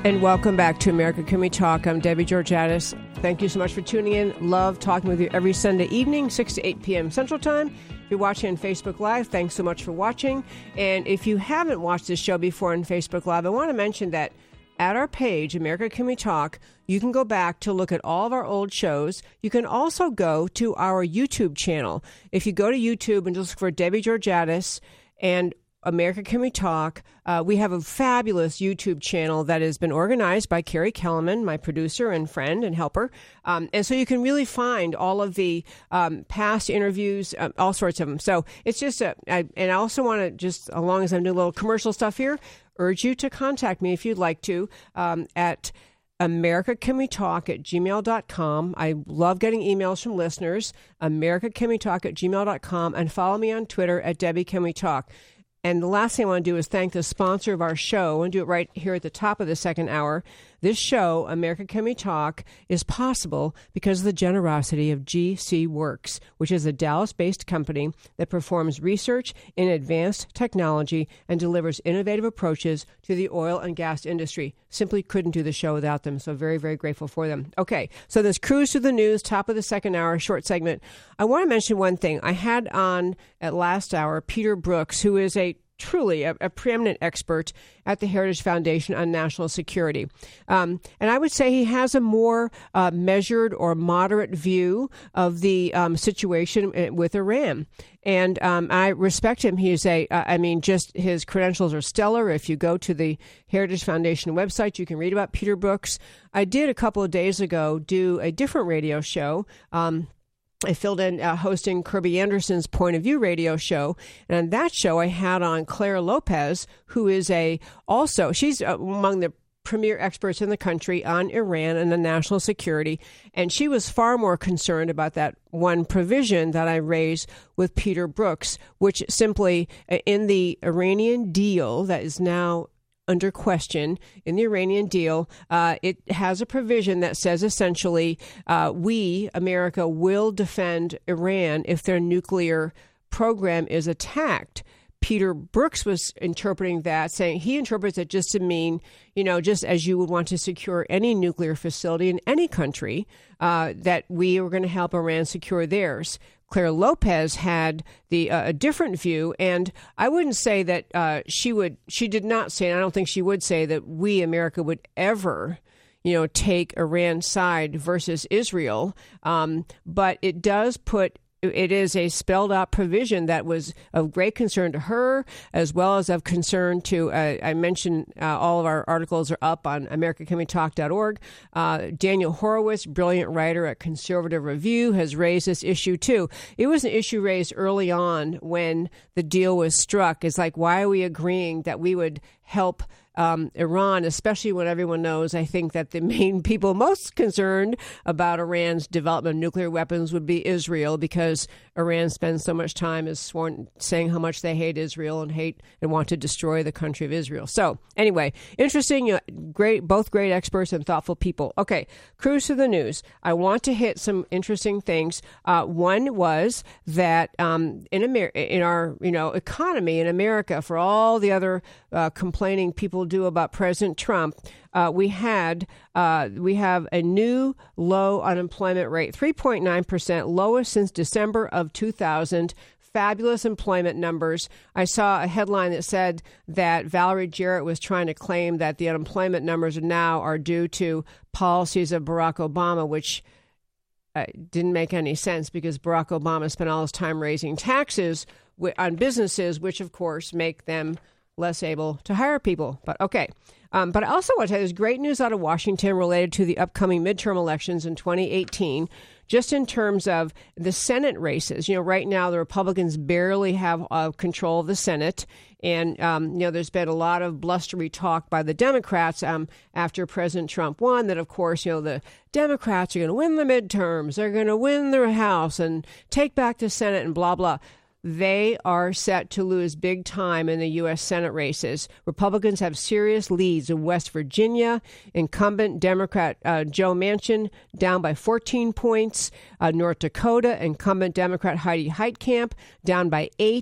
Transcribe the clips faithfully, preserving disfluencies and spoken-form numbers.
And welcome back to America Can We Talk. I'm Debbie Georgatos. Thank you so much for tuning in. Love talking with you every Sunday evening, six to eight p.m. Central Time. If you're watching on Facebook Live, thanks so much for watching. And if you haven't watched this show before on Facebook Live, I want to mention that at our page, America Can We Talk, you can go back to look at all of our old shows. You can also go to our YouTube channel. If you go to YouTube and just look for Debbie Georgatos and America Can We Talk, uh, we have a fabulous YouTube channel that has been organized by Carrie Kellerman, my producer and friend and helper. Um, and so you can really find all of the um, past interviews, uh, all sorts of them. So it's just, a, I, and I also want to just, as long as I'm doing a little commercial stuff here, urge you to contact me if you'd like to um, at America Can We Talk at gmail dot com. I love getting emails from listeners, America Can We Talk at gmail dot com, and follow me on Twitter at Debbie Can We Talk. And the last thing I want to do is thank the sponsor of our show. I want to do it right here at the top of the second hour. This show, America Can We Talk, is possible because of the generosity of G C Works, which is a Dallas-based company that performs research in advanced technology and delivers innovative approaches to the oil and gas industry. Simply couldn't do the show without them, so very, very grateful for them. Okay, so this cruise through the news, top of the second hour, short segment. I want to mention one thing. I had on at last hour Peter Brooks, who is a truly a, a preeminent expert at the Heritage Foundation on national security. Um, and I would say he has a more uh, measured or moderate view of the um, situation with Iran. And um, I respect him. He's a, uh, I mean, just his credentials are stellar. If you go to the Heritage Foundation website, you can read about Peter Brooks. I did a couple of days ago do a different radio show. Um, I filled in uh, hosting Kirby Anderson's Point of View radio show. And on that show, I had on Claire Lopez, who is a also, she's uh, among the premier experts in the country on Iran and the national security. And she was far more concerned about that one provision that I raised with Peter Brooks, which simply uh, in the Iranian deal that is now under question in the Iranian deal, uh, it has a provision that says essentially uh, we, America, will defend Iran if their nuclear program is attacked. Peter Brooks was interpreting that, saying he interprets it just to mean, you know, just as you would want to secure any nuclear facility in any country, uh, that we were going to help Iran secure theirs. Claire Lopez had the uh, a different view, and I wouldn't say that uh, she would. She did not say, and I don't think she would say that we, America, would ever, you know, take Iran's side versus Israel. Um, but it does put. It is a spelled out provision that was of great concern to her, as well as of concern to, uh, I mentioned uh, all of our articles are up on America Can We Talk dot org. Uh, Daniel Horowitz, brilliant writer at Conservative Review, has raised this issue too. It was an issue raised early on when the deal was struck. It's like, why are we agreeing that we would help Um, Iran, especially when everyone knows, I think that the main people most concerned about Iran's development of nuclear weapons would be Israel, because Iran spends so much time as sworn saying how much they hate Israel and hate and want to destroy the country of Israel. So anyway, interesting, uh, great, both great experts and thoughtful people. Okay, cruise to the news. I want to hit some interesting things. Uh, one was that um, in Amer- in our you know economy in America, for all the other uh, complaining people do about President Trump, uh, we had uh, we have a new low unemployment rate, three point nine percent, lowest since December of two thousand. Fabulous employment numbers. I saw a headline that said that Valerie Jarrett was trying to claim that the unemployment numbers now are due to policies of Barack Obama, which uh, didn't make any sense, because Barack Obama spent all his time raising taxes w- on businesses, which of course make them less able to hire people. But okay. Um, but I also want to tell you, there's great news out of Washington related to the upcoming midterm elections in twenty eighteen, just in terms of the Senate races. You know, right now, the Republicans barely have uh, control of the Senate. And, um, you know, there's been a lot of blustery talk by the Democrats um, after President Trump won that, of course, you know, the Democrats are going to win the midterms. They're going to win their House and take back the Senate and blah, blah. They are set to lose big time in the U S Senate races. Republicans have serious leads in West Virginia. Incumbent Democrat uh, Joe Manchin down by fourteen points. Uh, North Dakota, incumbent Democrat Heidi Heitkamp down by eight.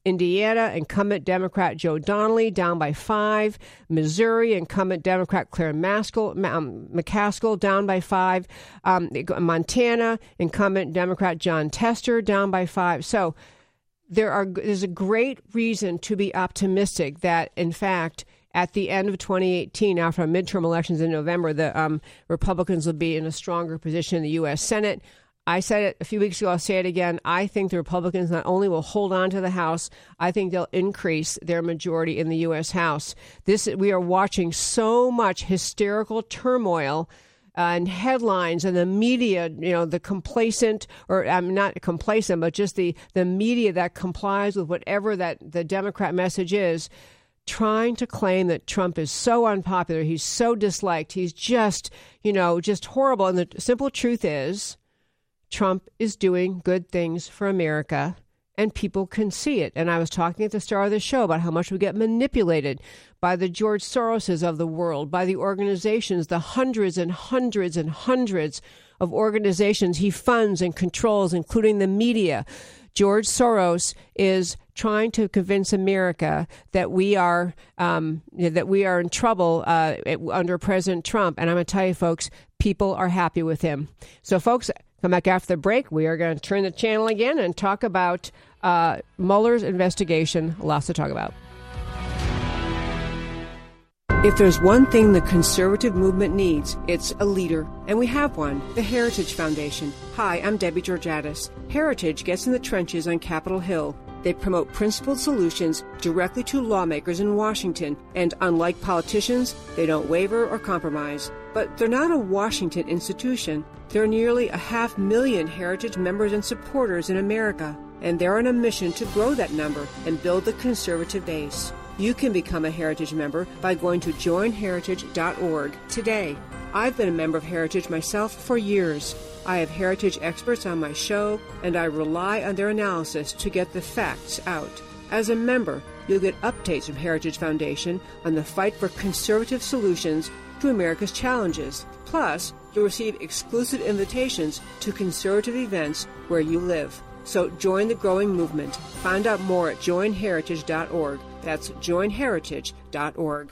Indiana, incumbent Democrat Joe Donnelly, down by five. Missouri, incumbent Democrat Claire Maskell, um, McCaskill, down by five. Um, Montana, incumbent Democrat John Tester, down by five. So there are there's a great reason to be optimistic that, in fact, at the end of twenty eighteen, after our midterm elections in November, the um, Republicans will be in a stronger position in the U S. Senate. I said it a few weeks ago, I'll say it again. I think the Republicans not only will hold on to the House, I think they'll increase their majority in the U S. House. This we are watching so much hysterical turmoil uh, and headlines and the media, you know, the complacent, or I'm um, not complacent, but just the, the media that complies with whatever that the Democrat message is, trying to claim that Trump is so unpopular, he's so disliked, he's just, you know, just horrible. And the simple truth is, Trump is doing good things for America, and people can see it. And I was talking at the start of the show about how much we get manipulated by the George Soroses of the world, by the organizations, the hundreds and hundreds and hundreds of organizations he funds and controls, including the media. George Soros is trying to convince America that we are um, that we are in trouble uh, under President Trump. And I'm going to tell you, folks, people are happy with him. So, folks, come back after the break. We are going to turn the channel again and talk about uh, Mueller's investigation. Lots to talk about. If there's one thing the conservative movement needs, it's a leader. And we have one, the Heritage Foundation. Hi, I'm Debbie Georgatos. Heritage gets in the trenches on Capitol Hill. They promote principled solutions directly to lawmakers in Washington. And unlike politicians, they don't waver or compromise. But they're not a Washington institution. There are nearly a half million Heritage members and supporters in America. And they're on a mission to grow that number and build the conservative base. You can become a Heritage member by going to join heritage dot org today. I've been a member of Heritage myself for years. I have Heritage experts on my show, and I rely on their analysis to get the facts out. As a member, you'll get updates from Heritage Foundation on the fight for conservative solutions to America's challenges. Plus, you'll receive exclusive invitations to conservative events where you live. So join the growing movement. Find out more at join heritage dot org. That's join heritage dot org.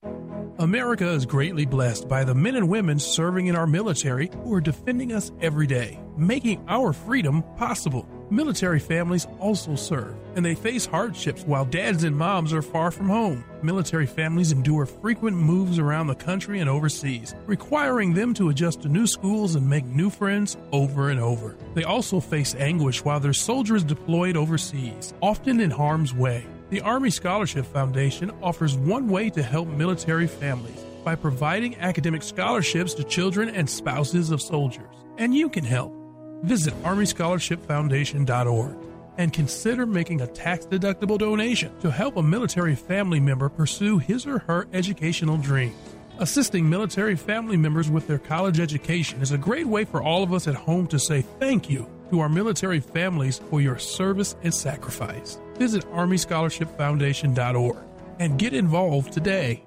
America is greatly blessed by the men and women serving in our military who are defending us every day, making our freedom possible. Military families also serve, and they face hardships while dads and moms are far from home. Military families endure frequent moves around the country and overseas, requiring them to adjust to new schools and make new friends over and over. They also face anguish while their soldiers deployed overseas, often in harm's way. The Army Scholarship Foundation offers one way to help military families by providing academic scholarships to children and spouses of soldiers. And you can help. Visit army scholarship foundation dot org and consider making a tax-deductible donation to help a military family member pursue his or her educational dreams. Assisting military family members with their college education is a great way for all of us at home to say thank you to our military families for your service and sacrifice. Visit army scholarship foundation dot org and get involved today.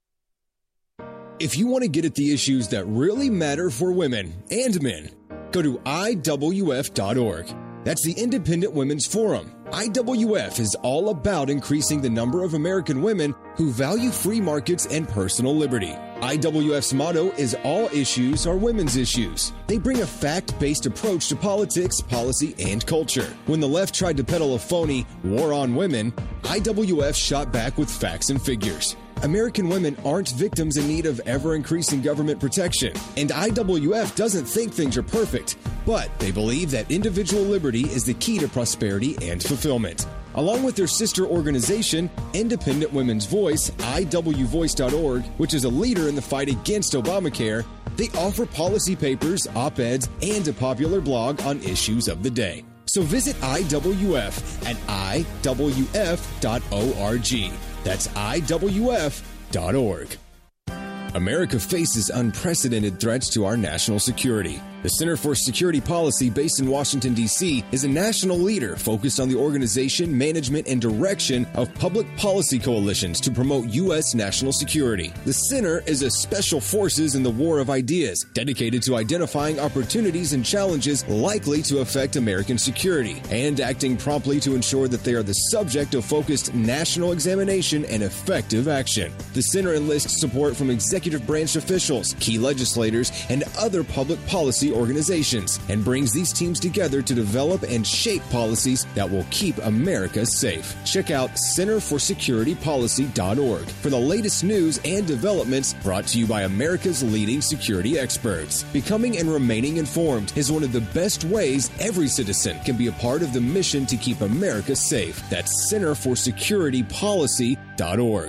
If you want to get at the issues that really matter for women and men, go to I W F dot org. That's the Independent Women's Forum. I W F is all about increasing the number of American women who value free markets and personal liberty. I W F's motto is all issues are women's issues. They bring a fact-based approach to politics, policy, and culture. When the left tried to peddle a phony war on women, I W F shot back with facts and figures. American women aren't victims in need of ever-increasing government protection, and I W F doesn't think things are perfect, but they believe that individual liberty is the key to prosperity and fulfillment. Along with their sister organization, Independent Women's Voice, I W voice dot org, which is a leader in the fight against Obamacare, they offer policy papers, op-eds, and a popular blog on issues of the day. So visit I W F at I W F dot org. That's I W F dot org. America faces unprecedented threats to our national security. The Center for Security Policy, based in Washington, D C, is a national leader focused on the organization, management, and direction of public policy coalitions to promote U S national security. The center is a special forces in the war of ideas, dedicated to identifying opportunities and challenges likely to affect American security, and acting promptly to ensure that they are the subject of focused national examination and effective action. The center enlists support from executive branch officials, key legislators, and other public policy organizations, and brings these teams together to develop and shape policies that will keep America safe. Check out center for security policy dot org for the latest news and developments, brought to you by America's leading security experts. Becoming and remaining informed is one of the best ways every citizen can be a part of the mission to keep America safe. That's center for security policy dot org.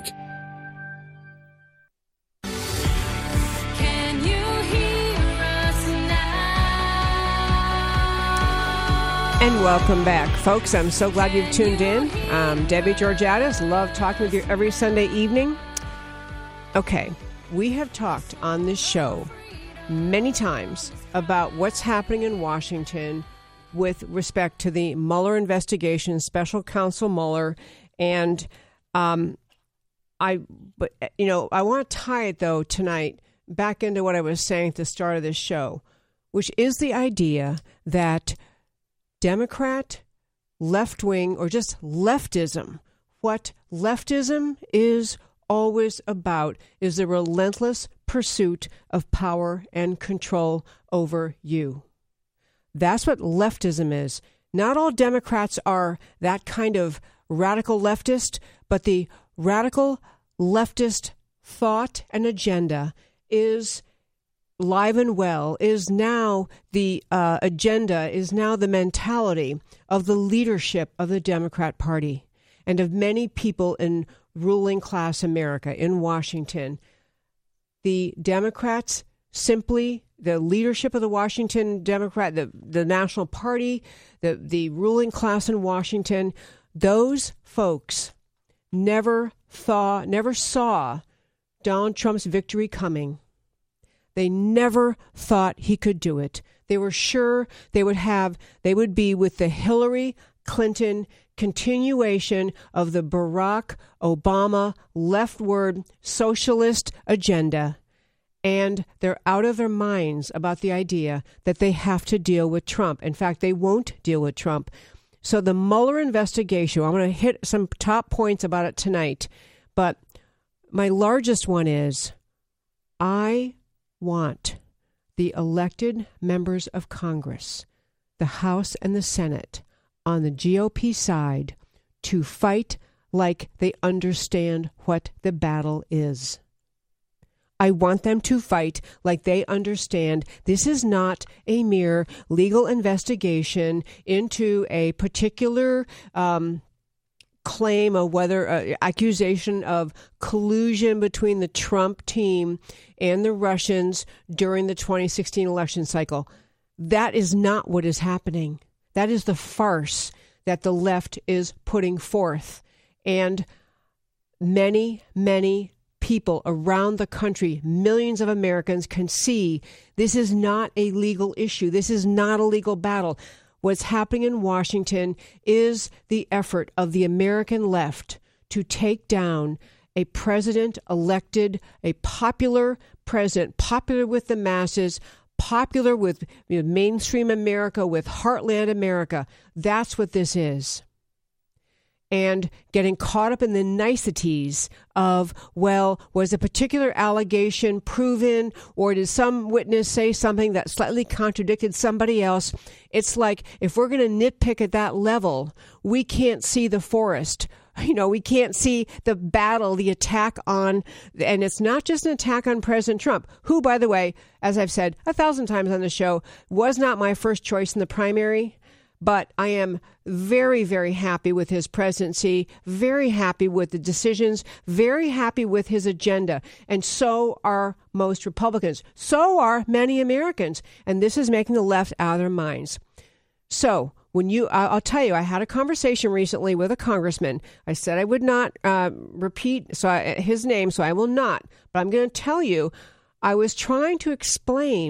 And welcome back, folks. I'm so glad you've tuned in. Um, Debbie Georgiadis, love talking with you every Sunday evening. Okay, we have talked on this show many times about what's happening in Washington with respect to the Mueller investigation, Special Counsel Mueller, and um, I, but you know, I want to tie it though tonight back into what I was saying at the start of this show, which is the idea that Democrat, left-wing, or just leftism, what leftism is always about is the relentless pursuit of power and control over you. That's what leftism is. Not all Democrats are that kind of radical leftist, but the radical leftist thought and agenda is live and well, is now the uh, agenda, is now the mentality of the leadership of the Democrat Party and of many people in ruling class America, in Washington. The Democrats simply, the leadership of the Washington Democrat, the, the National Party, the, the ruling class in Washington, those folks never thought, never saw Donald Trump's victory coming. They never thought he could do it. They were sure they would have, they would be with the Hillary Clinton continuation of the Barack Obama leftward socialist agenda. And they're out of their minds about the idea that they have to deal with Trump. In fact, they won't deal with Trump. So the Mueller investigation, I'm going to hit some top points about it tonight. But my largest one is, I want the elected members of Congress, the House and the Senate, on the G O P side to fight like they understand what the battle is. I want them to fight like they understand this is not a mere legal investigation into a particular um, claim of whether uh, accusation of collusion between the Trump team and the Russians during the twenty sixteen election cycle. That is not what is happening. That is the farce that the left is putting forth. And many, many people around the country, millions of Americans, can see this is not a legal issue. This is not a legal battle. What's happening in Washington is the effort of the American left to take down a president elected, a popular president, popular with the masses, popular with you know, mainstream America, with heartland America. That's what this is. And getting caught up in the niceties of, well, was a particular allegation proven, or did some witness say something that slightly contradicted somebody else? It's like, if we're going to nitpick at that level, we can't see the forest. You know, we can't see the battle, the attack on, and it's not just an attack on President Trump, who, by the way, as I've said a thousand times on the show, was not my first choice in the primary. But I am very, very happy with his presidency, very happy with the decisions, very happy with his agenda. And so are most Republicans. So are many Americans. And this is making the left out of their minds. So when you, I'll tell you, I had a conversation recently with a congressman. I said I would not uh, repeat so I, his name, so I will not. But I'm going to tell you, I was trying to explain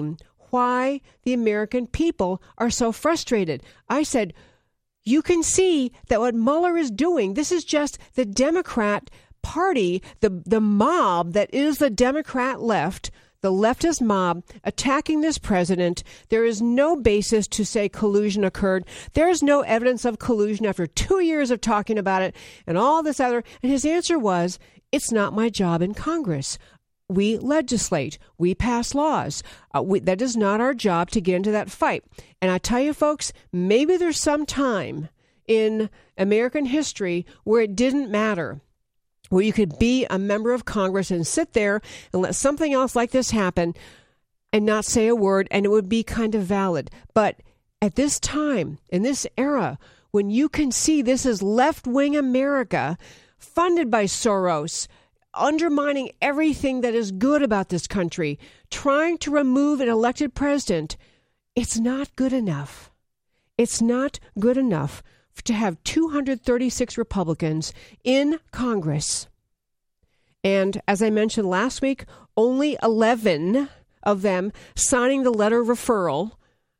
why the American people are so frustrated. I said, you can see that what Mueller is doing, this is just the Democrat Party, the, the mob that is the Democrat left, the leftist mob attacking this president. There is no basis to say collusion occurred. There is no evidence of collusion after two years of talking about it and all this other. And his answer was, it's not my job in Congress. We legislate. We pass laws. Uh, we, that is not our job to get into that fight. And I tell you, folks, maybe there's some time in American history where it didn't matter, where you could be a member of Congress and sit there and let something else like this happen and not say a word, and it would be kind of valid. But at this time, in this era, when you can see this is left-wing America, funded by Soros, undermining everything that is good about this country, trying to remove an elected president, it's not good enough. It's not good enough to have two hundred thirty-six Republicans in Congress. And as I mentioned last week, only eleven of them signing the letter of referral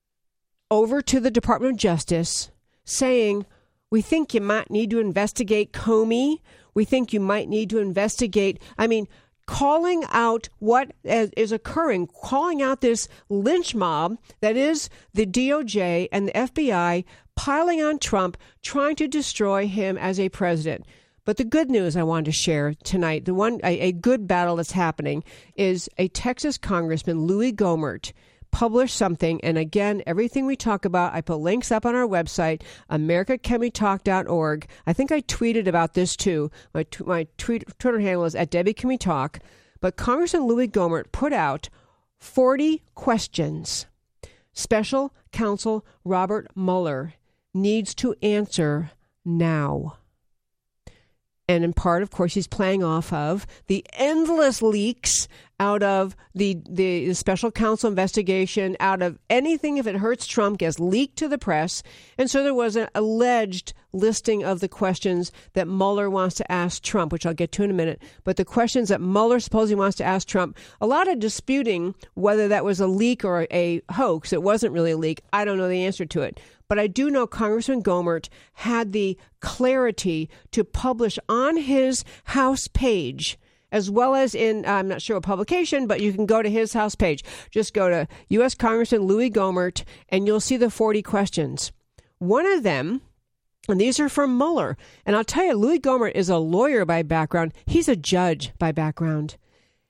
over to the Department of Justice saying, we think you might need to investigate Comey. We think you might need to investigate, I mean, calling out what is occurring, calling out this lynch mob that is the D O J and the F B I piling on Trump, trying to destroy him as a president. But the good news I wanted to share tonight, the one a, a good battle that's happening, is a Texas Congressman, Louis Gohmert, published something. And again, everything we talk about, I put links up on our website, america can we talk dot org. I think I tweeted about this too. My, t- my tweet, Twitter handle is at Debbie Can We Talk. But Congressman Louis Gohmert put out forty questions Special Counsel Robert Mueller needs to answer now. And in part, of course, he's playing off of the endless leaks out of the, the special counsel investigation, out of anything, if it hurts Trump, gets leaked to the press. And so there was an alleged listing of the questions that Mueller wants to ask Trump, which I'll get to in a minute. But the questions that Mueller supposedly wants to ask Trump, a lot of disputing whether that was a leak or a hoax. It wasn't really a leak. I don't know the answer to it. But I do know Congressman Gohmert had the clarity to publish on his House page, as well as in, I'm not sure what publication, but you can go to his House page. Just go to U S Congressman Louis Gohmert, and you'll see the forty questions. One of them, and these are from Mueller, and I'll tell you, Louis Gohmert is a lawyer by background. He's a judge by background.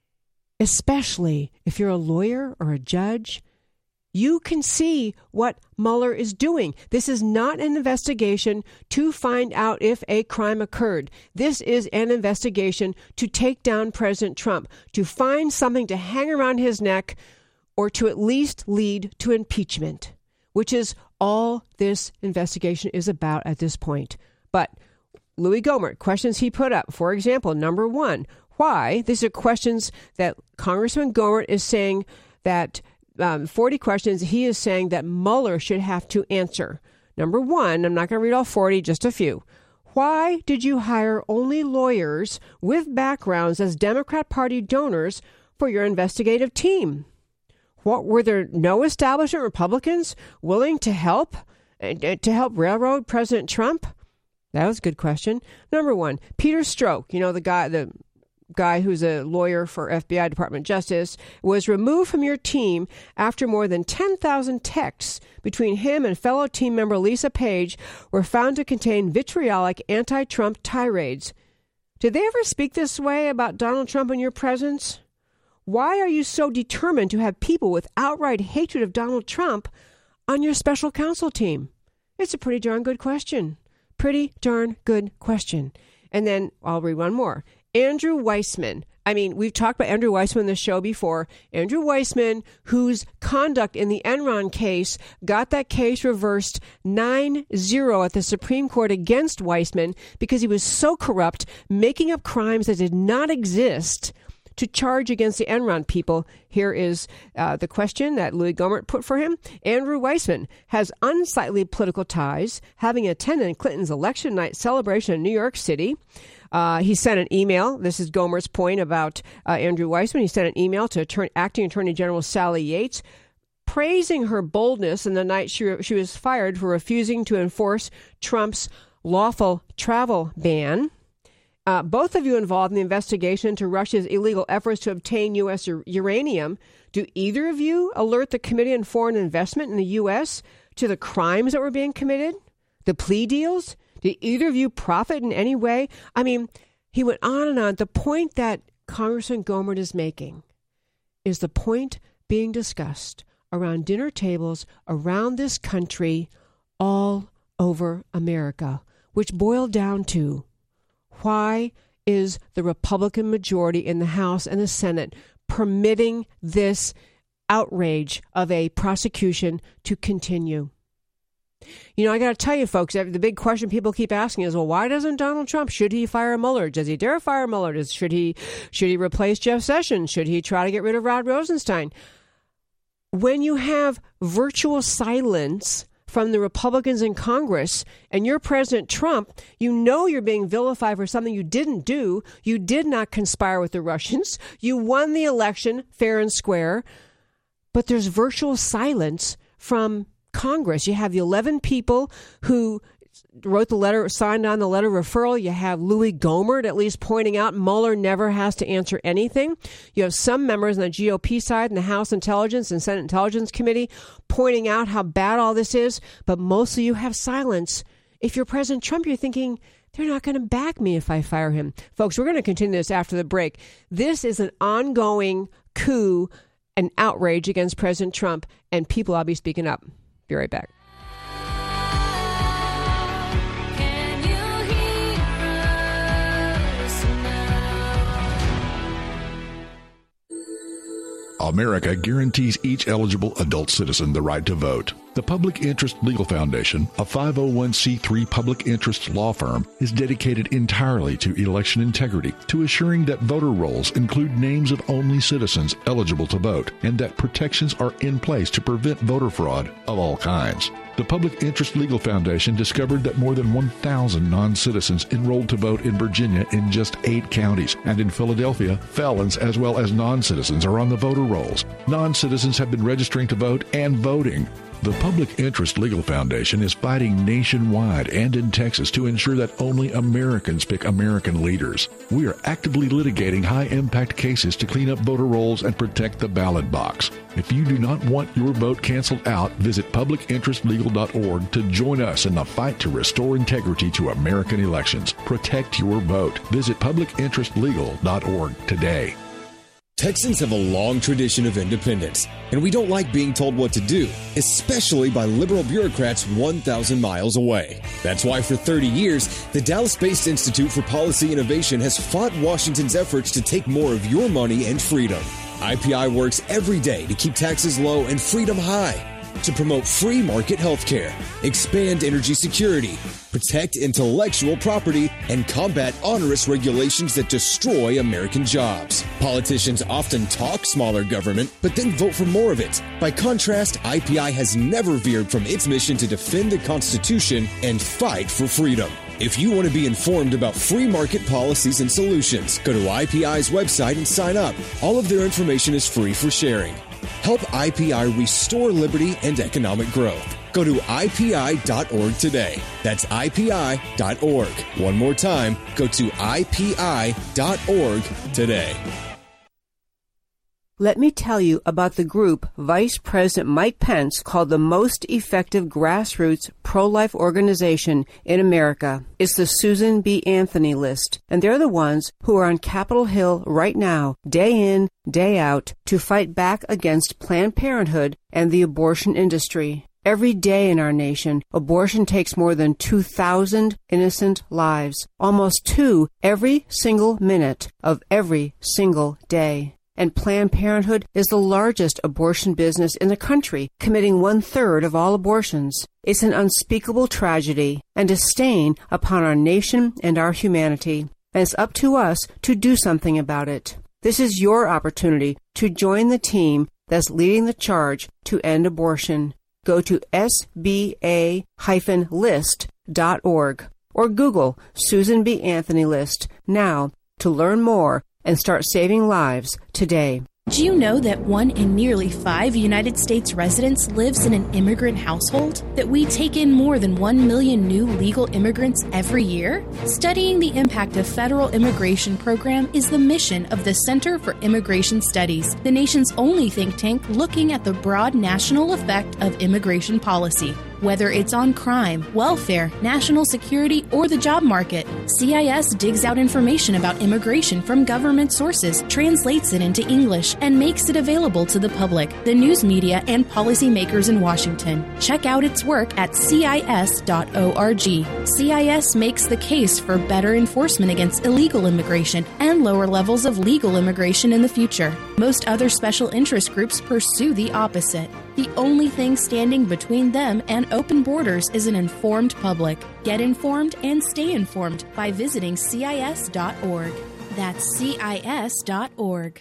Especially if you're a lawyer or a judge, you can see what Mueller is doing. This is not an investigation to find out if a crime occurred. This is an investigation to take down President Trump, to find something to hang around his neck, or to at least lead to impeachment, which is all this investigation is about at this point. But Louis Gohmert, questions he put up, for example, number one, why? These are questions that Congressman Gohmert is saying that Um, forty questions he is saying that Mueller should have to answer. Number one, I'm not going to read all forty, just a few. Why did you hire only lawyers with backgrounds as Democrat Party donors for your investigative team? What, were there no establishment Republicans willing to help uh, to help railroad President Trump? That was a good question. Number one, Peter Strzok, you know, the guy, the guy who's a lawyer for F B I Department of Justice, was removed from your team after more than ten thousand texts between him and fellow team member Lisa Page were found to contain vitriolic anti-Trump tirades. Did they ever speak this way about Donald Trump in your presence? Why are you so determined to have people with outright hatred of Donald Trump on your special counsel team? It's a pretty darn good question. Pretty darn good question. And then I'll read one more. Andrew Weissman. I mean, we've talked about Andrew Weissman in the show before. Andrew Weissman, whose conduct in the Enron case got that case reversed nine zero at the Supreme Court against Weissman because he was so corrupt, making up crimes that did not exist to charge against the Enron people. Here is uh, the question that Louis Gohmert put for him. Andrew Weissman has unsightly political ties, having attended Clinton's election night celebration in New York City. Uh, he sent an email. This is Gohmert's point about uh, Andrew Weissman. He sent an email to Attorney, Acting Attorney General Sally Yates, praising her boldness in the night she, she was fired for refusing to enforce Trump's lawful travel ban. Uh, both of you involved in the investigation into Russia's illegal efforts to obtain U S ur- uranium. Do either of you alert the Committee on Foreign Investment in the U S to the crimes that were being committed? The plea deals? Did either of you profit in any way? I mean, he went on and on. The point that Congressman Gohmert is making is the point being discussed around dinner tables around this country, all over America, which boiled down to, why is the Republican majority in the House and the Senate permitting this outrage of a prosecution to continue? You know, I got to tell you, folks, the big question people keep asking is, well, why doesn't Donald Trump, should he fire Mueller? Does he dare fire Mueller? Does, should he, should he replace Jeff Sessions? Should he try to get rid of Rod Rosenstein? When you have virtual silence from the Republicans in Congress and you're President Trump, you know you're being vilified for something you didn't do. You did not conspire with the Russians. You won the election fair and square. But there's virtual silence from Congress. You have the eleven people who wrote the letter, signed on the letter of referral. You have Louis Gohmert at least pointing out Mueller never has to answer anything. You have some members on the G O P side in the House Intelligence and Senate Intelligence Committee pointing out how bad all this is, but mostly you have silence. If you're President Trump, you're thinking, they're not going to back me if I fire him. Folks, we're going to continue this after the break. This is an ongoing coup, an outrage against President Trump, and people ought to be speaking up. Be right back. America guarantees each eligible adult citizen the right to vote. The Public Interest Legal Foundation, a five oh one c three public interest law firm, is dedicated entirely to election integrity, to assuring that voter rolls include names of only citizens eligible to vote, and that protections are in place to prevent voter fraud of all kinds. The Public Interest Legal Foundation discovered that more than one thousand non-citizens enrolled to vote in Virginia in just eight counties, and in Philadelphia, felons as well as non-citizens are on the voter rolls. Non-citizens have been registering to vote and voting. The Public Interest Legal Foundation is fighting nationwide and in Texas to ensure that only Americans pick American leaders. We are actively litigating high-impact cases to clean up voter rolls and protect the ballot box. If you do not want your vote canceled out, visit public interest legal dot org to join us in the fight to restore integrity to American elections. Protect your vote. Visit public interest legal dot org today. Texans have a long tradition of independence, and we don't like being told what to do, especially by liberal bureaucrats one thousand miles away. That's why for thirty years, the Dallas-based Institute for Policy Innovation has fought Washington's efforts to take more of your money and freedom. I P I works every day to keep taxes low and freedom high, to promote free market healthcare, expand energy security, protect intellectual property, and combat onerous regulations that destroy American jobs. Politicians often talk smaller government, but then vote for more of it. By contrast, I P I has never veered from its mission to defend the Constitution and fight for freedom. If you want to be informed about free market policies and solutions, go to I P I's website and sign up. All of their information is free for sharing. Help I P I restore liberty and economic growth. Go to I P I dot org today. That's I P I dot org. One more time, go to I P I dot org today. Let me tell you about the group Vice President Mike Pence called the most effective grassroots pro-life organization in America. It's the Susan B. Anthony list, and they're the ones who are on Capitol Hill right now, day in, day out, to fight back against Planned Parenthood and the abortion industry. Every day in our nation, abortion takes more than two thousand innocent lives, almost two every single minute of every single day. And Planned Parenthood is the largest abortion business in the country, committing one-third of all abortions. It's an unspeakable tragedy and a stain upon our nation and our humanity. And it's up to us to do something about it. This is your opportunity to join the team that's leading the charge to end abortion. Go to S B A list dot org or Google Susan B. Anthony List now to learn more and start saving lives today. Do you know that one in nearly five United States residents lives in an immigrant household? That we take in more than one million new legal immigrants every year? Studying the impact of federal immigration program is the mission of the Center for Immigration Studies, the nation's only think tank looking at the broad national effect of immigration policy. Whether it's on crime, welfare, national security, or the job market, C I S digs out information about immigration from government sources, translates it into English, and makes it available to the public, the news media, and policymakers in Washington. Check out its work at C I S dot org. C I S makes the case for better enforcement against illegal immigration and lower levels of legal immigration in the future. Most other special interest groups pursue the opposite. The only thing standing between them and open borders is an informed public. Get informed and stay informed by visiting C I S dot org. That's C I S dot org.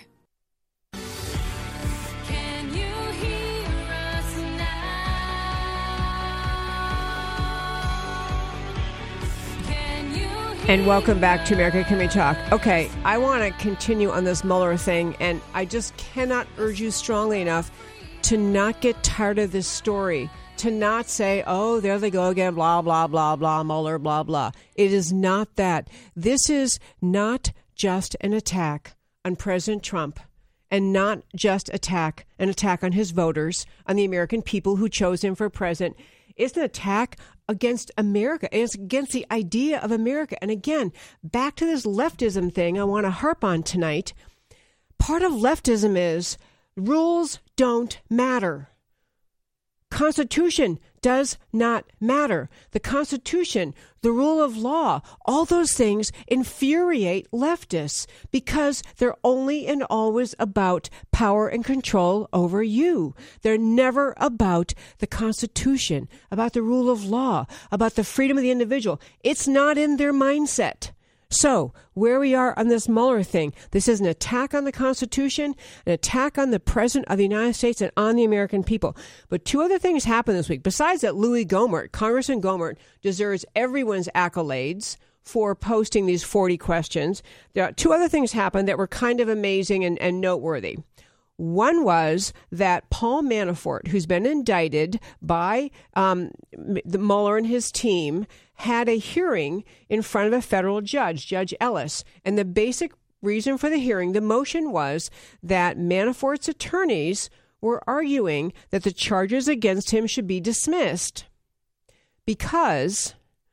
Can you hear us now? Can you hear And welcome back to America Can We Talk. Okay, I want to continue on this Mueller thing, and I just cannot urge you strongly enough to not get tired of this story, to not say, oh, there they go again, blah, blah, blah, blah, Mueller, blah, blah. It is not that. This is not just an attack on President Trump, and not just attack an attack on his voters, on the American people who chose him for president. It's an attack against America. It's against the idea of America. And again, back to this leftism thing I want to harp on tonight. Part of leftism is rules don't matter. Constitution does not matter. The Constitution, the rule of law, all those things infuriate leftists because they're only and always about power and control over you. They're never about the Constitution, about the rule of law, about the freedom of the individual. It's not in their mindset. So, where we are on this Mueller thing, this is an attack on the Constitution, an attack on the President of the United States and on the American people. But two other things happened this week. Besides that, Louis Gohmert, Congressman Gohmert, deserves everyone's accolades for posting these forty questions. There are two other things happened that were kind of amazing and, and noteworthy. One was that Paul Manafort, who's been indicted by um, the Mueller and his team, had a hearing in front of a federal judge, Judge Ellis. And the basic reason for the hearing, the motion was that Manafort's attorneys were arguing that the charges against him should be dismissed because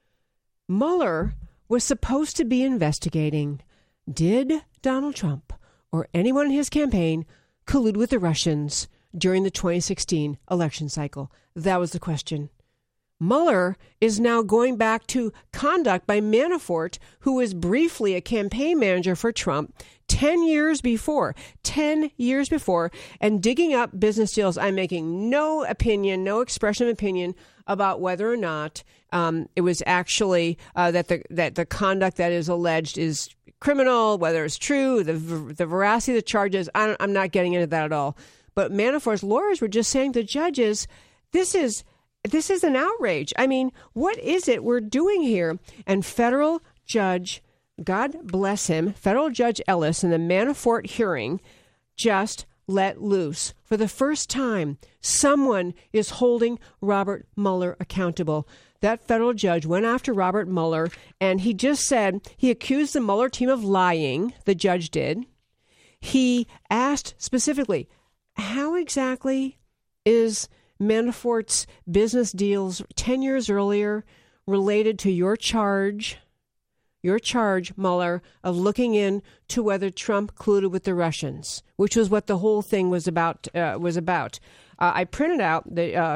Mueller was supposed to be investigating, did Donald Trump or anyone in his campaign collude with the Russians during the twenty sixteen election cycle? That was the question. Mueller is now going back to conduct by Manafort, who was briefly a campaign manager for Trump ten years before, ten years before, and digging up business deals. I'm making no opinion, no expression of opinion about whether or not um, it was actually uh, that the that the conduct that is alleged is criminal, whether it's true, the the veracity of the charges. I don't, I'm not getting into that at all. But Manafort's lawyers were just saying to judges, this is this is an outrage. I mean, what is it we're doing here? And federal judge, God bless him, federal Judge Ellis in the Manafort hearing just let loose. For the first time, someone is holding Robert Mueller accountable. That federal judge went after Robert Mueller, and he just said he accused the Mueller team of lying, the judge did. He asked specifically, how exactly is Manafort's business deals ten years earlier related to your charge, your charge, Mueller, of looking into whether Trump colluded with the Russians, which was what the whole thing was about. Uh, was about. Uh, I printed out the, uh,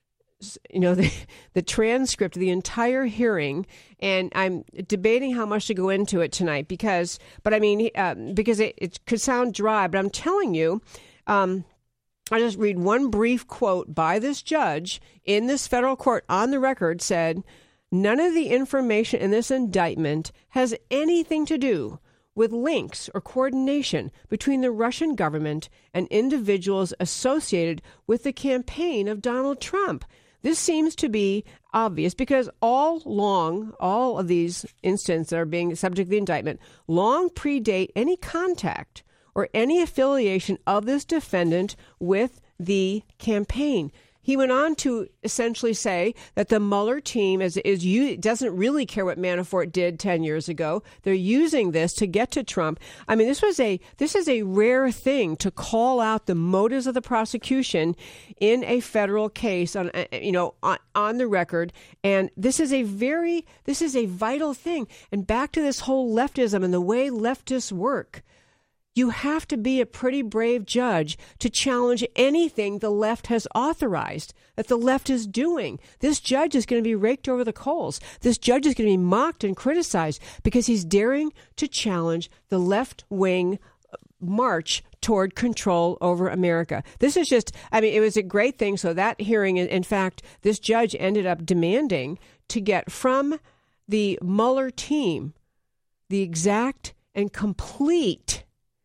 you know, the the transcript of the entire hearing, and I'm debating how much to go into it tonight because, but I mean, uh, because it, it could sound dry, but I'm telling you. Um, I just read one brief quote by this judge in this federal court on the record said, none of the information in this indictment has anything to do with links or coordination between the Russian government and individuals associated with the campaign of Donald Trump. This seems to be obvious because all long, all of these incidents that are being subject to the indictment long predate any contact or any affiliation of this defendant with the campaign. He went on to essentially say that the Mueller team is, is you doesn't really care what Manafort did ten years ago. They're using this to get to Trump. I mean, this was a this is a rare thing to call out the motives of the prosecution in a federal case on you know on, on the record. And this is a very this is a vital thing. And back to this whole leftism and the way leftists work. You have to be a pretty brave judge to challenge anything the left has authorized, that the left is doing. This judge is going to be raked over the coals. This judge is going to be mocked and criticized because he's daring to challenge the left-wing march toward control over America. This is just, I mean, it was a great thing. So that hearing, in fact, this judge ended up demanding to get from the Mueller team the exact and complete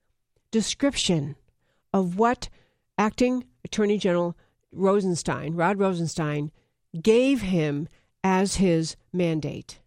description of what acting Attorney General Rosenstein, Rod Rosenstein, gave him as his mandate.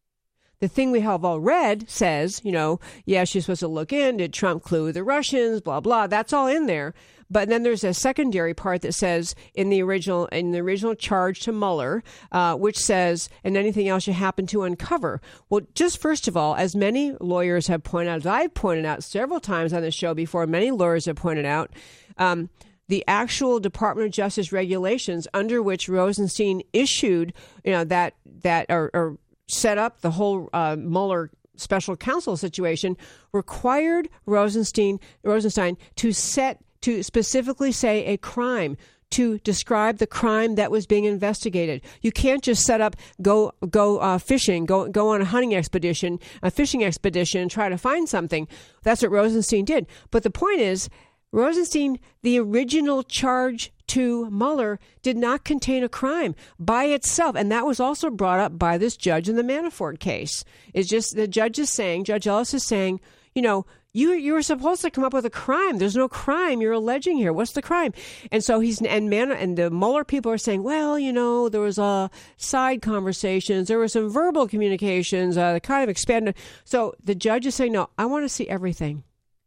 The thing we have all read says, you know, yeah, she's supposed to look in. Did Trump clue the Russians? Blah, blah. That's all in there. But then there's a secondary part that says in the original in the original charge to Mueller, uh, which says, and anything else you happen to uncover. Well, just first of all, as many lawyers have pointed out, as I've pointed out several times on the show before, many lawyers have pointed out, um, the actual Department of Justice regulations under which Rosenstein issued, you know, that that or, or set up the whole uh, Mueller special counsel situation required Rosenstein Rosenstein to set to specifically say a crime, to describe the crime that was being investigated. You can't just set up, go go uh, fishing, go go on a hunting expedition, a fishing expedition, and try to find something. That's what Rosenstein did. But the point is, Rosenstein, the original charge to Mueller, did not contain a crime by itself. And that was also brought up by this judge in the Manafort case. It's just the judge is saying, Judge Ellis is saying, you know, You you were supposed to come up with a crime. There's no crime you're alleging here. What's the crime? And so he's and man and the Mueller people are saying, well, you know, there was uh, side conversations, there were some verbal communications, uh, that kind of expanded. So the judge is saying, no, I want to see everything.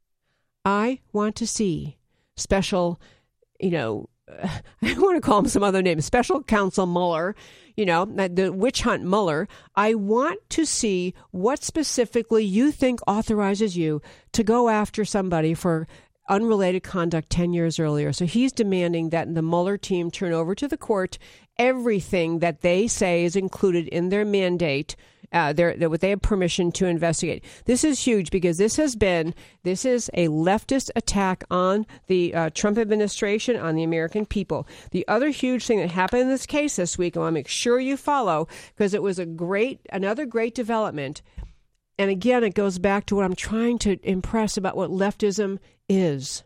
I want to see special, you know, I want to call him some other name, Special Counsel Mueller, you know, the witch hunt Mueller. I want to see what specifically you think authorizes you to go after somebody for unrelated conduct ten years earlier. So he's demanding that the Mueller team turn over to the court everything that they say is included in their mandate, uh, their, their, what they have permission to investigate. This is huge because this has been, this is a leftist attack on the uh, Trump administration, on the American people. The other huge thing that happened in this case this week, I want to make sure you follow, because it was a great, another great development. And again, it goes back to what I'm trying to impress about what leftism is.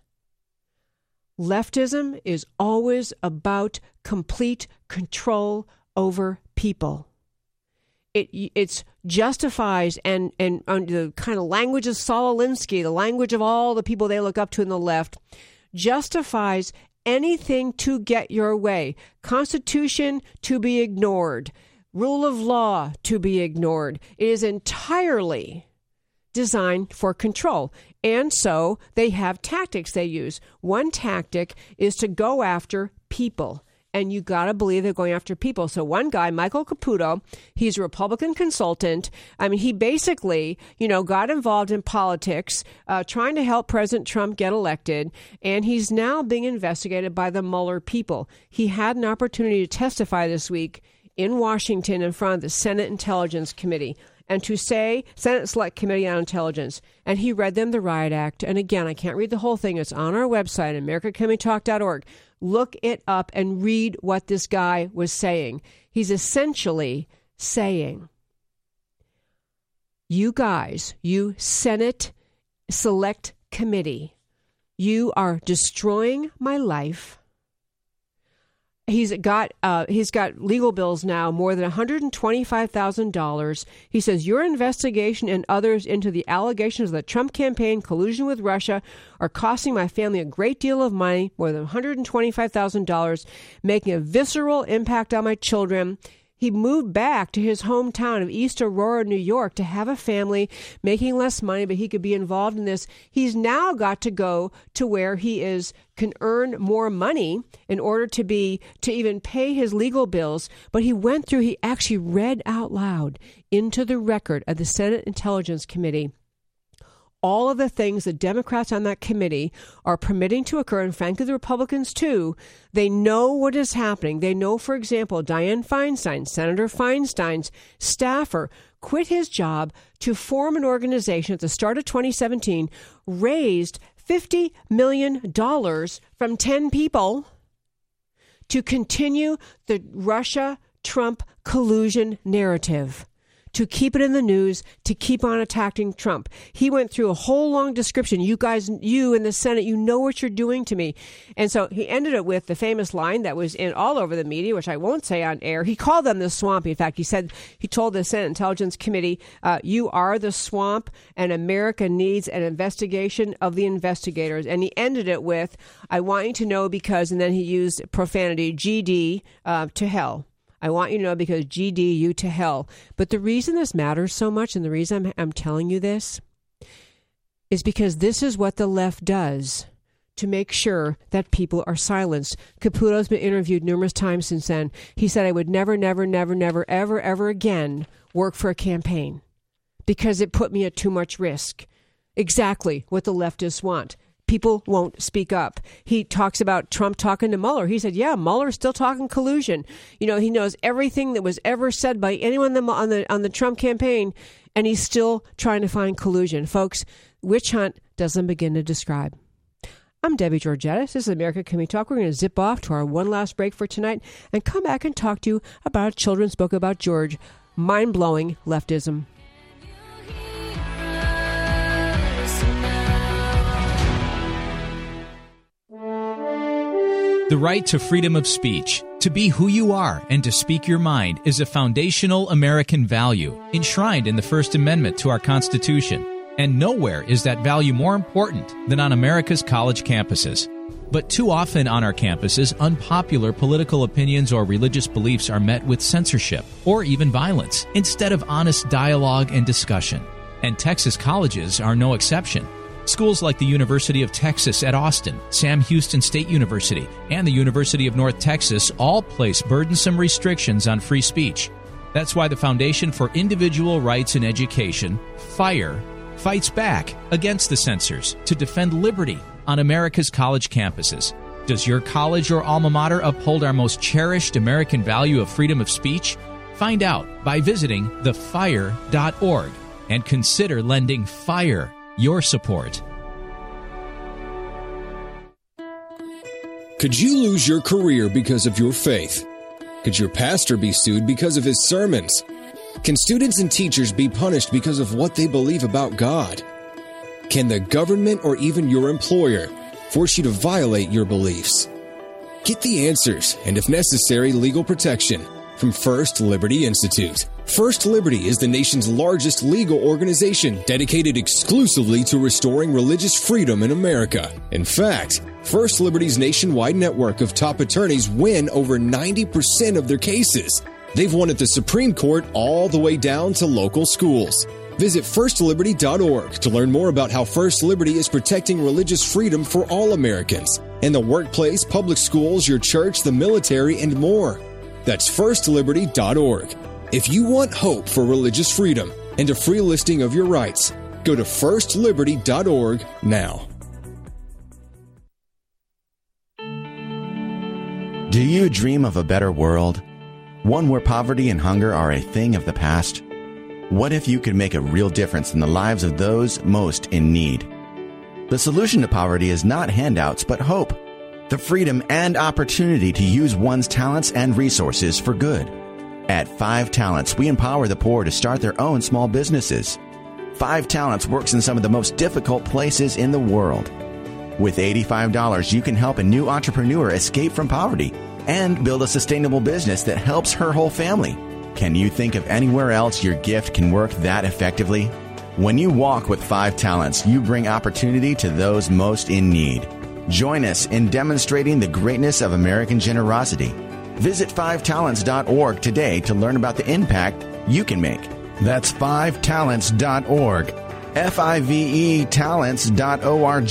Leftism is always about complete control over people. It it's justifies and and under the kind of language of Saul Alinsky, the language of all the people they look up to in the left, justifies anything to get your way. Constitution to be ignored. Rule of law to be ignored. It is entirely designed for control. And so they have tactics they use. One tactic is to go after people. And you got to believe they're going after people. So one guy, Michael Caputo, he's a Republican consultant. I mean, he basically, you know, got involved in politics, uh, trying to help President Trump get elected. And he's now being investigated by the Mueller people. He had an opportunity to testify this week in Washington in front of the Senate Intelligence Committee, and to say, Senate Select Committee on Intelligence, and he read them the Riot Act. And again, I can't read the whole thing. It's on our website, America Can We Talk dot org. Look it up and read what this guy was saying. He's essentially saying, you guys, you Senate Select Committee, you are destroying my life. He's got uh, he's got legal bills now, more than one hundred twenty-five thousand dollars. He says your investigation and others into the allegations of the Trump campaign collusion with Russia are costing my family a great deal of money, more than one hundred twenty-five thousand dollars, making a visceral impact on my children. He moved back to his hometown of East Aurora, New York, to have a family, making less money, but he could be involved in this. He's now got to go to where he is can earn more money in order to be to even pay his legal bills. But he went through, he actually read out loud into the record of the Senate Intelligence Committee all of the things the Democrats on that committee are permitting to occur, and frankly, the Republicans too. They know what is happening. They know, for example, Dianne Feinstein, Senator Feinstein's staffer, quit his job to form an organization at the start of twenty seventeen, raised fifty million dollars from ten people to continue the Russia-Trump collusion narrative, to keep it in the news, to keep on attacking Trump. He went through a whole long description. You guys, you in the Senate, you know what you're doing to me. And so he ended it with the famous line that was in all over the media, which I won't say on air. He called them the swamp. In fact, he said, he told the Senate Intelligence Committee, uh, you are the swamp and America needs an investigation of the investigators. And he ended it with, I want you to know because, and then he used profanity, G D, uh, to hell. I want you to know because G D, you to hell. But the reason this matters so much, and the reason I'm, I'm telling you this, is because this is what the left does to make sure that people are silenced. Caputo's been interviewed numerous times since then. He said, I would never, never, never, never, ever, ever again work for a campaign because it put me at too much risk. Exactly what the leftists want. People won't speak up. He talks about Trump talking to Mueller. He said, yeah, Mueller's still talking collusion. You know, he knows everything that was ever said by anyone on the on the Trump campaign, and he's still trying to find collusion. Folks, witch hunt doesn't begin to describe. I'm Debbie Georgatos. This is America Can We Talk? We're going to zip off to our one last break for tonight and come back and talk to you about a children's book about George, Mind-Blowing Leftism. The right to freedom of speech, to be who you are and to speak your mind, is a foundational American value enshrined in the First Amendment to our Constitution. And nowhere is that value more important than on America's college campuses. But too often on our campuses, unpopular political opinions or religious beliefs are met with censorship or even violence instead of honest dialogue and discussion. And Texas colleges are no exception. Schools like the University of Texas at Austin, Sam Houston State University, and the University of North Texas all place burdensome restrictions on free speech. That's why the Foundation for Individual Rights in Education, FIRE, fights back against the censors to defend liberty on America's college campuses. Does your college or alma mater uphold our most cherished American value of freedom of speech? Find out by visiting the fire dot org and consider lending FIRE your support. Could you lose your career because of your faith? Could your pastor be sued because of his sermons? Can students and teachers be punished because of what they believe about God? Can the government or even your employer force you to violate your beliefs? Get the answers and, if necessary, legal protection from First Liberty Institute. First Liberty is the nation's largest legal organization dedicated exclusively to restoring religious freedom in America. In fact, First Liberty's nationwide network of top attorneys win over ninety percent of their cases. They've won at the Supreme Court all the way down to local schools. Visit first liberty dot org to learn more about how First Liberty is protecting religious freedom for all Americans in the workplace, public schools, your church, the military, and more. That's first liberty dot org. If you want hope for religious freedom and a free listing of your rights, go to first liberty dot org now. Do you dream of a better world? One where poverty and hunger are a thing of the past? What if you could make a real difference in the lives of those most in need? The solution to poverty is not handouts, but hope. The freedom and opportunity to use one's talents and resources for good. At Five Talents, we empower the poor to start their own small businesses. Five Talents works in some of the most difficult places in the world. With eighty-five dollars, you can help a new entrepreneur escape from poverty and build a sustainable business that helps her whole family. Can you think of anywhere else your gift can work that effectively? When you walk with Five Talents, you bring opportunity to those most in need. Join us in demonstrating the greatness of American generosity. Visit five talents dot org today to learn about the impact you can make. That's five talents dot org. F I V E talents dot org.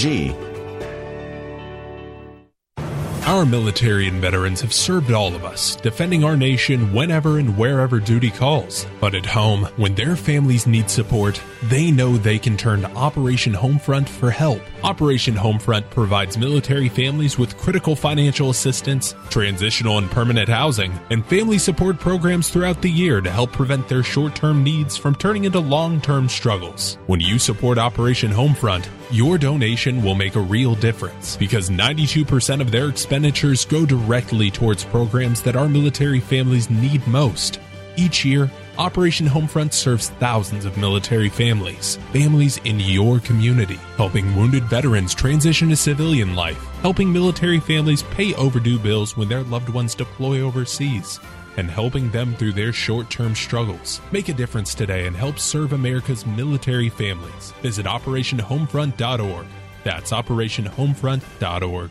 Our military and veterans have served all of us, defending our nation whenever and wherever duty calls. But at home, when their families need support, they know they can turn to Operation Homefront for help. Operation Homefront provides military families with critical financial assistance, transitional and permanent housing, and family support programs throughout the year to help prevent their short-term needs from turning into long-term struggles. When you support Operation Homefront, your donation will make a real difference because ninety-two percent of their expenditures go directly towards programs that our military families need most. Each year, Operation Homefront serves thousands of military families, families in your community, helping wounded veterans transition to civilian life, helping military families pay overdue bills when their loved ones deploy overseas, and helping them through their short-term struggles. Make a difference today and help serve America's military families. Visit operation homefront dot org. That's operation homefront dot org.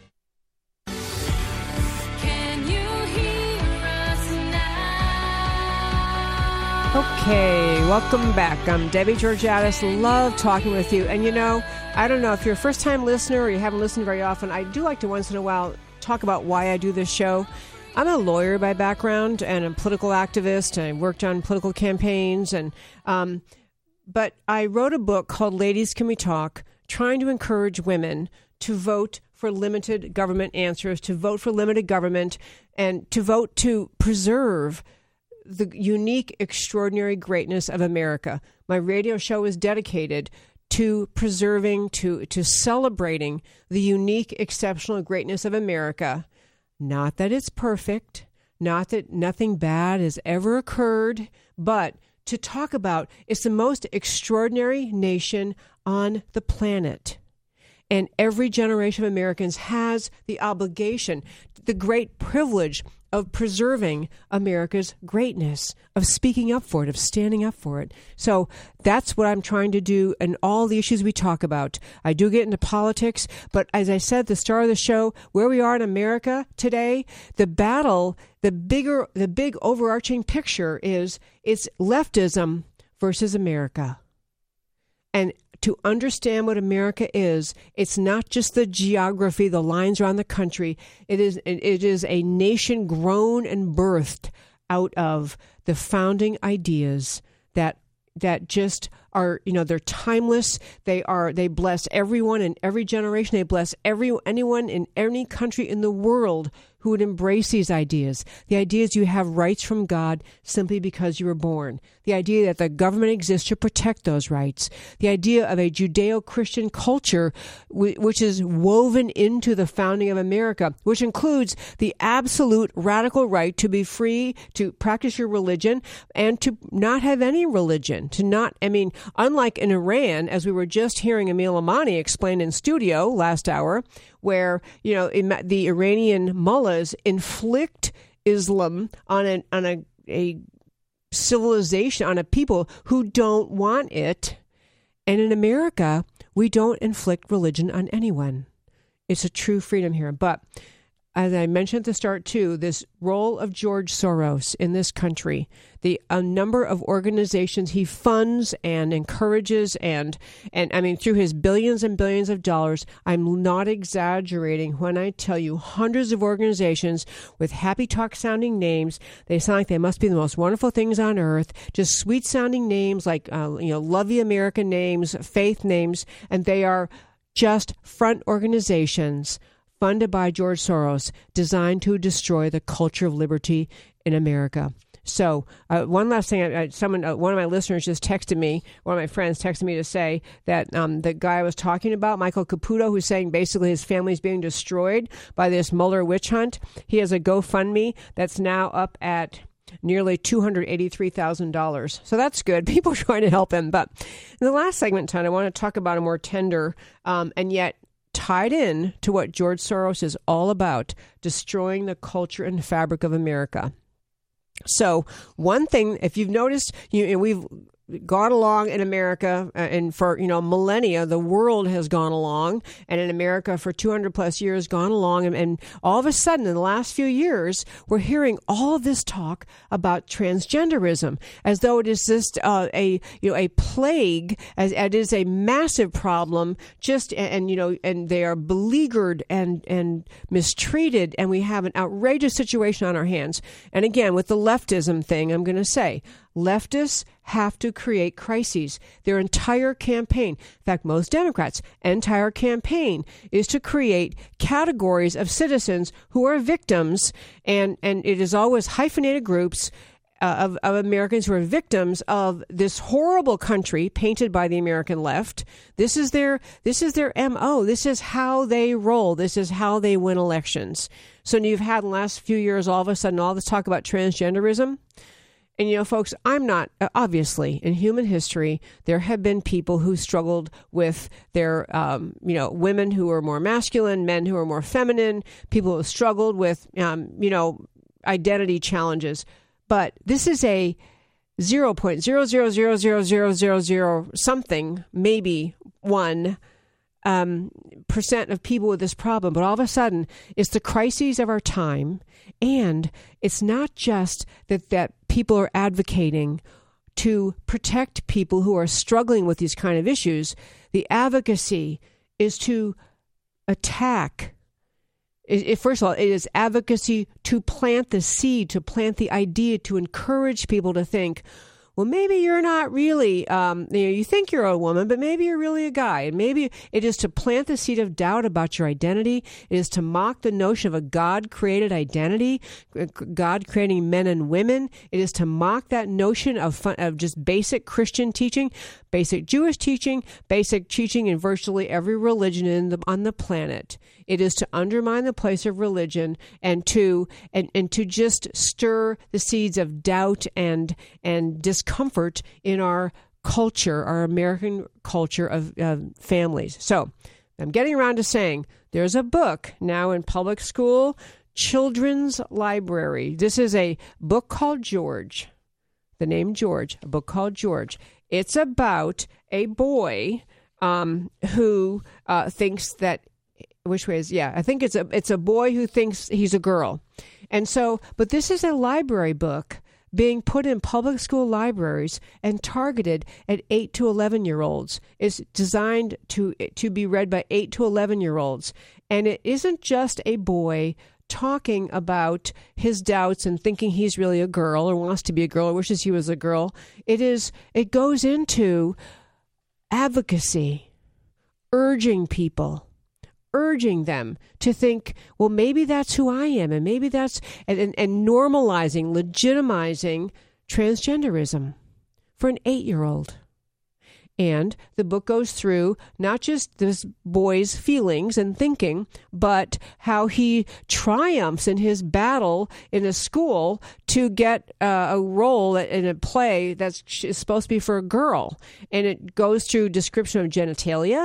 Can you hear us now? Okay, welcome back. I'm Debbie Georgiadis. Love talking with you. And you know, I don't know if you're a first-time listener or you haven't listened very often, I do like to once in a while talk about why I do this show. I'm a lawyer by background and a political activist, and I worked on political campaigns. And um, but I wrote a book called Ladies Can We Talk, trying to encourage women to vote for limited government answers, to vote for limited government, and to vote to preserve the unique, extraordinary greatness of America. My radio show is dedicated to preserving, to to celebrating the unique, exceptional greatness of America. Not that it's perfect, not that nothing bad has ever occurred, but to talk about it's the most extraordinary nation on the planet. And every generation of Americans has the obligation, the great privilege of preserving America's greatness, of speaking up for it, of standing up for it. So that's what I'm trying to do in all the issues we talk about. I do get into politics, but as I said at the start of the show, where we are in America today, the battle, the bigger, the big overarching picture is it's leftism versus America. And to understand what America is, it's not just the geography, the lines around the country. It is it is a nation grown and birthed out of the founding ideas that that just are, you know, they're timeless. They are they bless everyone in every generation. They bless every anyone in any country in the world who would embrace these ideas. The idea is you have rights from God simply because you were born. The idea that the government exists to protect those rights. The idea of a Judeo-Christian culture which is woven into the founding of America, which includes the absolute radical right to be free to practice your religion and to not have any religion. To not, I mean, unlike in Iran, as we were just hearing Emil Amani explain in studio last hour, where, you know, the Iranian mullahs inflict Islam on a, on a, a civilization, on a people who don't want it. And in America, we don't inflict religion on anyone. It's a true freedom here. But as I mentioned at the start, too, this role of George Soros in this country, the a number of organizations he funds and encourages, and, and I mean, through his billions and billions of dollars, I'm not exaggerating when I tell you hundreds of organizations with happy talk sounding names. They sound like they must be the most wonderful things on earth, just sweet sounding names like, uh, you know, lovely American names, faith names, and they are just front organizations funded by George Soros, designed to destroy the culture of liberty in America. So uh, one last thing, I, I, someone, uh, one of my listeners just texted me, one of my friends texted me to say that um, the guy I was talking about, Michael Caputo, who's saying basically his family's being destroyed by this Mueller witch hunt. He has a GoFundMe that's now up at nearly two hundred eighty-three thousand dollars. So that's good. People are trying to help him. But in the last segment, Ton, I want to talk about a more tender um, and yet tied in to what George Soros is all about, destroying the culture and fabric of America. So one thing, if you've noticed, you, we've gone along in America, uh, and for, you know, millennia, the world has gone along, and in America for two hundred plus years gone along, and, and all of a sudden in the last few years, we're hearing all of this talk about transgenderism as though it is just uh, a, you know, a plague, as it is a massive problem, just, and, and, you know, and they are beleaguered and, and mistreated, and we have an outrageous situation on our hands. And again, with the leftism thing, I'm going to say, leftists have to create crises. Their entire campaign, in fact, most Democrats' entire campaign is to create categories of citizens who are victims, and, and it is always hyphenated groups uh, of, of Americans who are victims of this horrible country painted by the American left. This is their, this is their M O. This is how they roll. This is how they win elections. So you've had in the last few years, all of a sudden, all this talk about transgenderism. And, you know, folks, I'm not, obviously, in human history, there have been people who struggled with their, um, you know, women who are more masculine, men who are more feminine, people who have struggled with, um, you know, identity challenges. But this is a zero point zero zero zero zero zero zero zero something, maybe one um, percent of people with this problem. But all of a sudden, it's the crises of our time. And it's not just that, that people are advocating to protect people who are struggling with these kind of issues. The advocacy is to attack. It, it, first of all, it is advocacy to plant the seed, to plant the idea, to encourage people to think, well, maybe you're not really, um, you know, you think you're a woman, but maybe you're really a guy. And maybe it is to plant the seed of doubt about your identity. It is to mock the notion of a God-created identity, God creating men and women. It is to mock that notion of fun, of just basic Christian teaching, basic Jewish teaching, basic teaching in virtually every religion in the, on the planet. It is to undermine the place of religion and to and, and to just stir the seeds of doubt and and discomfort in our culture, our American culture of uh, families. So I'm getting around to saying there's a book now in public school children's library. This is a book called George, the name George, a book called George. It's about a boy um, who uh, thinks that Which way is, yeah, I think it's a it's a boy who thinks he's a girl. And so, but this is a library book being put in public school libraries and targeted at eight to eleven year olds. It's designed to to be read by eight to eleven year olds. And it isn't just a boy talking about his doubts and thinking he's really a girl or wants to be a girl or wishes he was a girl. It is, it goes into advocacy, urging people, urging them to think, well, maybe that's who I am, and maybe that's, and, and, and normalizing, legitimizing transgenderism for an eight-year-old. And the book goes through not just this boy's feelings and thinking, but how he triumphs in his battle in a school to get uh, a role in a play that's supposed to be for a girl. And it goes through description of genitalia,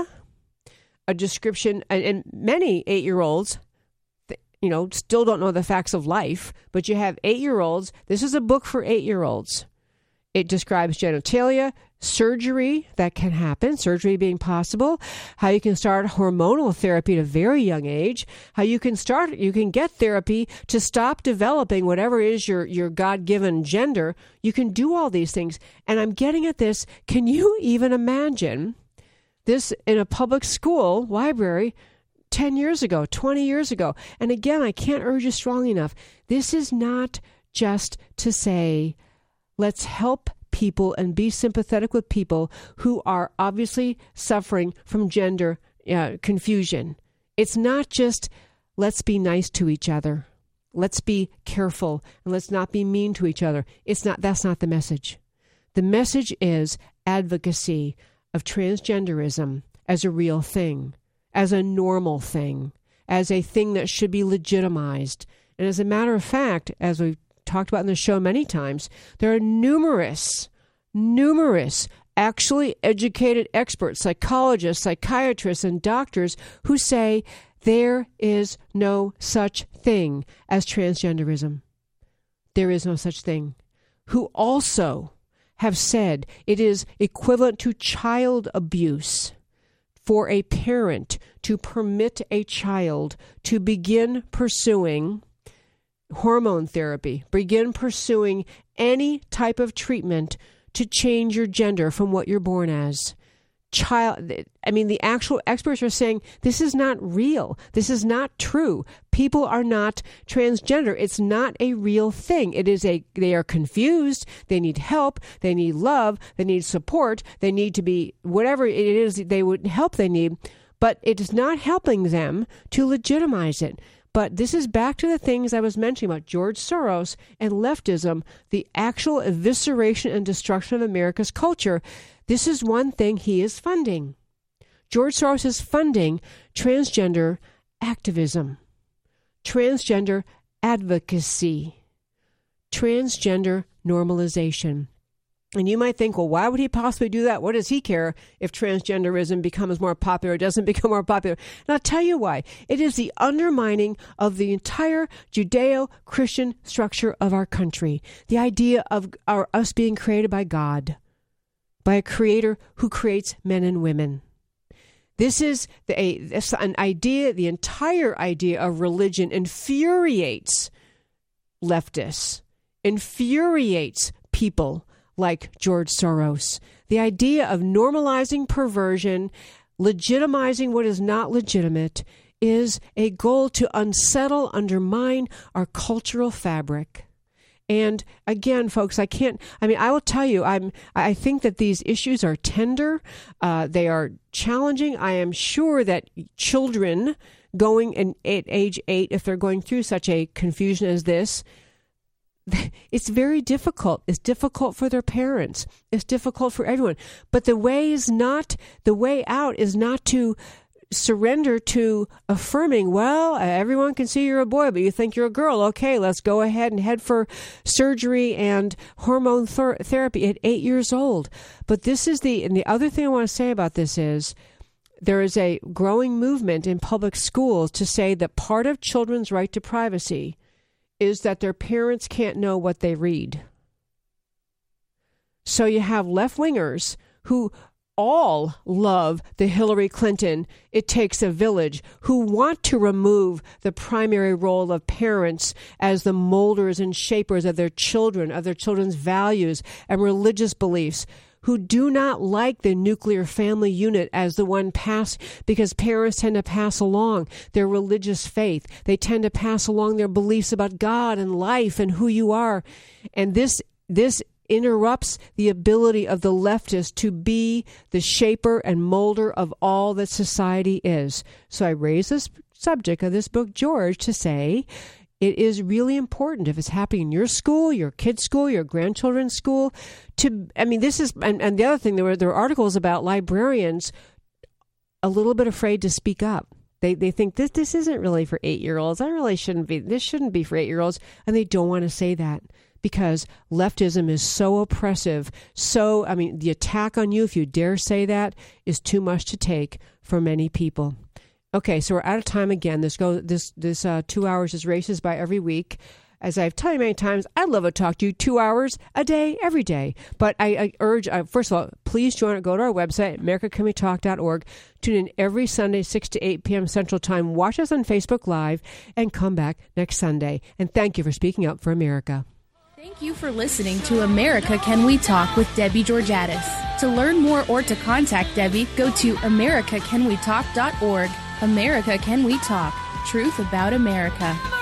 a description, and many eight-year-olds, you know, still don't know the facts of life, but you have eight-year-olds. This is a book for eight-year-olds. It describes genitalia, surgery that can happen, surgery being possible, how you can start hormonal therapy at a very young age, how you can start, you can get therapy to stop developing whatever is your, your God-given gender. You can do all these things. And I'm getting at this. Can you even imagine this in a public school library ten years ago, twenty years ago? And again, I can't urge you strongly enough. This is not just to say, let's help people and be sympathetic with people who are obviously suffering from gender uh, confusion. It's not just, let's be nice to each other. Let's be careful and let's not be mean to each other. It's not, that's not the message. The message is advocacy of transgenderism as a real thing, as a normal thing, as a thing that should be legitimized. And as a matter of fact, as we've talked about in the show many times, there are numerous, numerous actually educated experts, psychologists, psychiatrists, and doctors who say there is no such thing as transgenderism. There is no such thing. Who also have said it is equivalent to child abuse for a parent to permit a child to begin pursuing hormone therapy, begin pursuing any type of treatment to change your gender from what you're born as. Child, I mean, the actual experts are saying this is not real. This is not true. People are not transgender. It's not a real thing. It is a, they are confused. They need help. They need love. They need support. They need to be, whatever it is they would help they need, but it is not helping them to legitimize it. But this is back to the things I was mentioning about George Soros and leftism, the actual evisceration and destruction of America's culture. This is one thing he is funding. George Soros is funding transgender activism, transgender advocacy, transgender normalization. And you might think, well, why would he possibly do that? What does he care if transgenderism becomes more popular or doesn't become more popular? And I'll tell you why. It is the undermining of the entire Judeo-Christian structure of our country. The idea of our, us being created by God, by a creator who creates men and women. This is the, a, an idea, the entire idea of religion infuriates leftists, infuriates people like George Soros. The idea of normalizing perversion, legitimizing what is not legitimate, is a goal to unsettle, undermine our cultural fabric. And again, folks, I can't, I mean, I will tell you, I'm, I think that these issues are tender. Uh, they are challenging. I am sure that children going in, at age eight, if they're going through such a confusion as this, it's very difficult. It's difficult for their parents. It's difficult for everyone. But the way is not, the way out is not to surrender to affirming, well, everyone can see you're a boy, but you think you're a girl. Okay, let's go ahead and head for surgery and hormone ther- therapy at eight years old. But this is the, and the other thing I want to say about this is, there is a growing movement in public schools to say that part of children's right to privacy is that their parents can't know what they read. So you have left-wingers who all love the Hillary Clinton, it takes a village, who want to remove the primary role of parents as the molders and shapers of their children, of their children's values and religious beliefs, who do not like the nuclear family unit as the one passed, because parents tend to pass along their religious faith. They tend to pass along their beliefs about God and life and who you are. And this this interrupts the ability of the leftist to be the shaper and molder of all that society is. So I raise this subject of this book, George, to say it is really important, if it's happening in your school, your kid's school, your grandchildren's school, to, I mean, this is, and, and the other thing, there were, there were articles about librarians a little bit afraid to speak up. They they think this this isn't really for eight-year-olds. I really shouldn't be, this shouldn't be for eight-year-olds. And they don't want to say that because leftism is so oppressive. So, I mean, the attack on you, if you dare say that, is too much to take for many people. Okay, so we're out of time again. This go this this uh, two hours is races by every week. As I've told you many times, I'd love to talk to you two hours a day, every day. But I, I urge, uh, first of all, please join. Go to our website, america can we talk dot org. Tune in every Sunday, six to eight p.m. Central Time. Watch us on Facebook Live, and come back next Sunday. And thank you for speaking up for America. Thank you for listening to America Can We Talk with Debbie Georgatos. To learn more or to contact Debbie, go to america can we talk dot org. America Can We Talk? Truth about America.